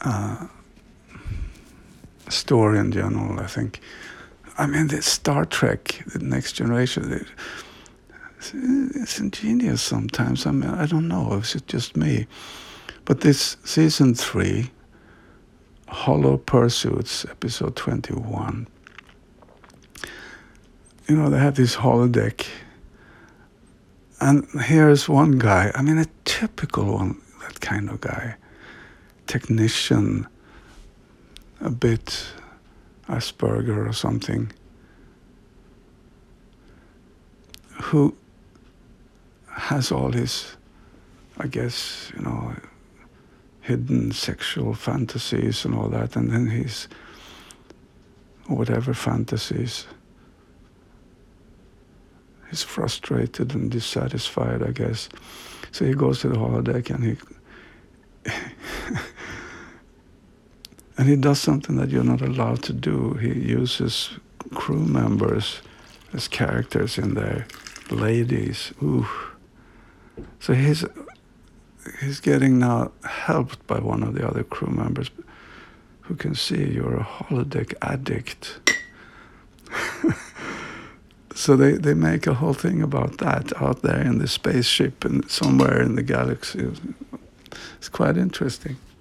story in general, I think. I mean, the Star Trek, The Next Generation, it's ingenious sometimes. I mean, I don't know, is it just me? But this season 3, Hollow Pursuits, episode 21, they have this holodeck. And here's one guy, I mean, a typical one, that kind of guy, technician, a bit Asperger or something, who has all his, I guess, hidden sexual fantasies and all that, and then he's, whatever fantasies, he's frustrated and dissatisfied, I guess. So he goes to the holodeck and he does something that you're not allowed to do. He uses crew members as characters in there, ladies. Ooh. So he's getting now helped by one of the other crew members who can see you're a holodeck addict. So they make a whole thing about that out there in the spaceship and somewhere in the galaxy. It's quite interesting.